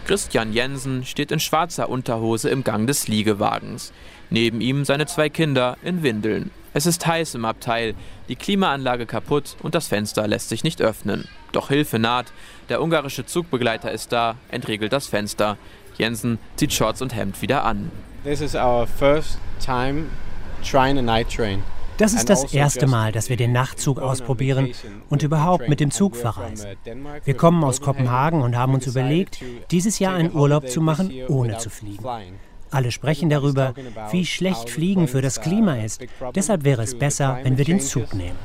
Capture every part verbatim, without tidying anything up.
Christian Jensen steht in schwarzer Unterhose im Gang des Liegewagens. Neben ihm seine zwei Kinder in Windeln. Es ist heiß im Abteil, die Klimaanlage kaputt und das Fenster lässt sich nicht öffnen. Doch Hilfe naht. Der ungarische Zugbegleiter ist da, entriegelt das Fenster. Jensen zieht Shorts und Hemd wieder an. This is our first time trying a night train. Das ist das erste Mal, dass wir den Nachtzug ausprobieren und überhaupt mit dem Zug verreisen. Wir kommen aus Kopenhagen und haben uns überlegt, dieses Jahr einen Urlaub zu machen, ohne zu fliegen. Alle sprechen darüber, wie schlecht Fliegen für das Klima ist. Deshalb wäre es besser, wenn wir den Zug nehmen.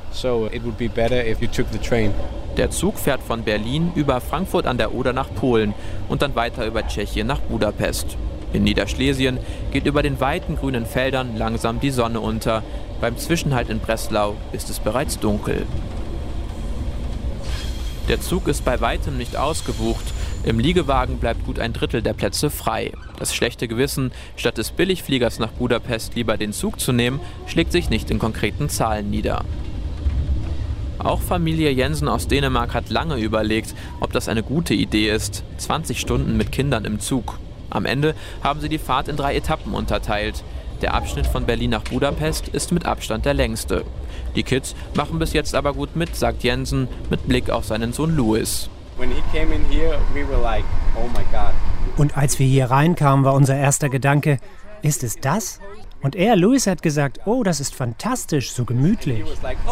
Der Zug fährt von Berlin über Frankfurt an der Oder nach Polen und dann weiter über Tschechien nach Budapest. In Niederschlesien geht über den weiten grünen Feldern langsam die Sonne unter. Beim Zwischenhalt in Breslau ist es bereits dunkel. Der Zug ist bei weitem nicht ausgebucht. Im Liegewagen bleibt gut ein Drittel der Plätze frei. Das schlechte Gewissen, statt des Billigfliegers nach Budapest lieber den Zug zu nehmen, schlägt sich nicht in konkreten Zahlen nieder. Auch Familie Jensen aus Dänemark hat lange überlegt, ob das eine gute Idee ist. zwanzig Stunden mit Kindern im Zug. Am Ende haben sie die Fahrt in drei Etappen unterteilt. Der Abschnitt von Berlin nach Budapest ist mit Abstand der längste. Die Kids machen bis jetzt aber gut mit, sagt Jensen, mit Blick auf seinen Sohn Louis. Und als wir hier reinkamen, war unser erster Gedanke, ist es das? Und er, Louis, hat gesagt, oh, das ist fantastisch, so gemütlich.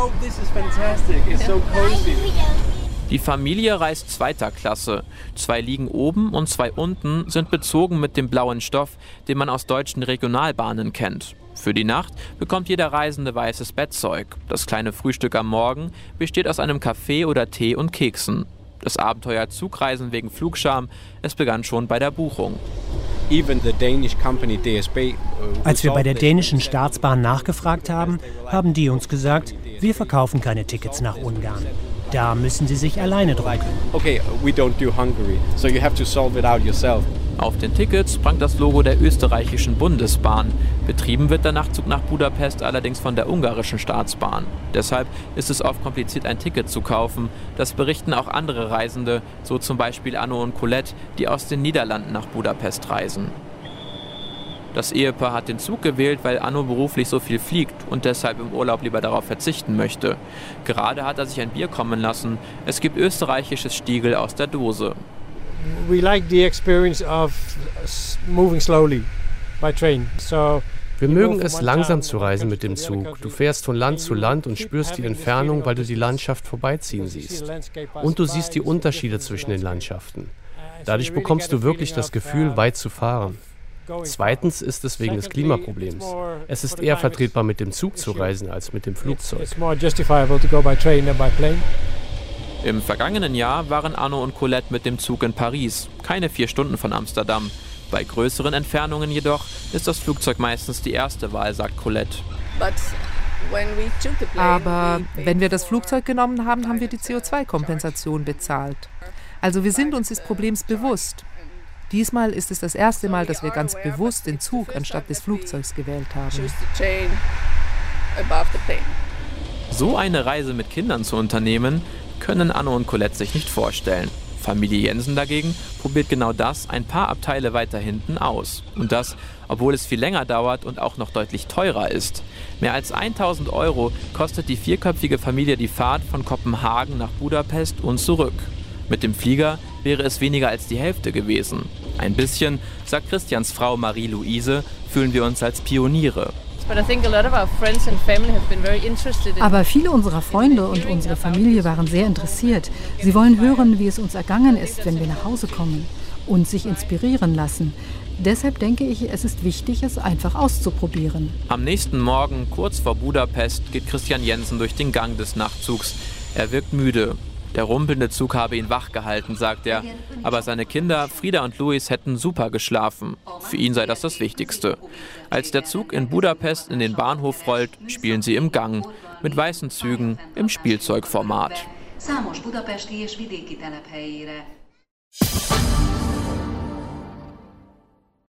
Die Familie reist zweiter Klasse. Zwei liegen oben und zwei unten sind bezogen mit dem blauen Stoff, den man aus deutschen Regionalbahnen kennt. Für die Nacht bekommt jeder Reisende weißes Bettzeug. Das kleine Frühstück am Morgen besteht aus einem Kaffee oder Tee und Keksen. Das Abenteuer Zugreisen wegen Flugscham, es begann schon bei der Buchung. Als wir bei der dänischen Staatsbahn nachgefragt haben, haben die uns gesagt, wir verkaufen keine Tickets nach Ungarn. Da müssen sie sich alleine drum kümmern. Okay, we don't do Hungary, so you have to solve it out yourself. Auf den Tickets prangt das Logo der österreichischen Bundesbahn. Betrieben wird der Nachtzug nach Budapest allerdings von der ungarischen Staatsbahn. Deshalb ist es oft kompliziert, ein Ticket zu kaufen. Das berichten auch andere Reisende, so zum Beispiel Anno und Colette, die aus den Niederlanden nach Budapest reisen. Das Ehepaar hat den Zug gewählt, weil Anno beruflich so viel fliegt und deshalb im Urlaub lieber darauf verzichten möchte. Gerade hat er sich ein Bier kommen lassen. Es gibt österreichisches Stiegel aus der Dose. We like the experience of moving slowly by train. So wir mögen es, langsam zu reisen mit dem Zug. Du fährst von Land zu Land und spürst die Entfernung, weil du die Landschaft vorbeiziehen siehst. Und du siehst die Unterschiede zwischen den Landschaften. Dadurch bekommst du wirklich das Gefühl, weit zu fahren. Zweitens ist es wegen des Klimaproblems. Es ist eher vertretbar, mit dem Zug zu reisen, als mit dem Flugzeug. Im vergangenen Jahr waren Anno und Colette mit dem Zug in Paris, keine vier Stunden von Amsterdam. Bei größeren Entfernungen jedoch ist das Flugzeug meistens die erste Wahl, sagt Colette. Aber wenn wir das Flugzeug genommen haben, haben wir die C O zwei Kompensation bezahlt. Also wir sind uns des Problems bewusst. Diesmal ist es das erste Mal, dass wir ganz bewusst den Zug anstatt des Flugzeugs gewählt haben. So eine Reise mit Kindern zu unternehmen, können Anno und Colette sich nicht vorstellen. Familie Jensen dagegen probiert genau das ein paar Abteile weiter hinten aus. Und das, obwohl es viel länger dauert und auch noch deutlich teurer ist. Mehr als tausend Euro kostet die vierköpfige Familie die Fahrt von Kopenhagen nach Budapest und zurück. Mit dem Flieger wäre es weniger als die Hälfte gewesen. Ein bisschen, sagt Christians Frau Marie-Louise, fühlen wir uns als Pioniere. Aber viele unserer Freunde und unsere Familie waren sehr interessiert. Sie wollen hören, wie es uns ergangen ist, wenn wir nach Hause kommen und sich inspirieren lassen. Deshalb denke ich, es ist wichtig, es einfach auszuprobieren. Am nächsten Morgen, kurz vor Budapest, geht Christian Jensen durch den Gang des Nachtzugs. Er wirkt müde. Der rumpelnde Zug habe ihn wach gehalten, sagt er. Aber seine Kinder, Frieda und Louis, hätten super geschlafen. Für ihn sei das das Wichtigste. Als der Zug in Budapest in den Bahnhof rollt, spielen sie im Gang. Mit weißen Zügen im Spielzeugformat.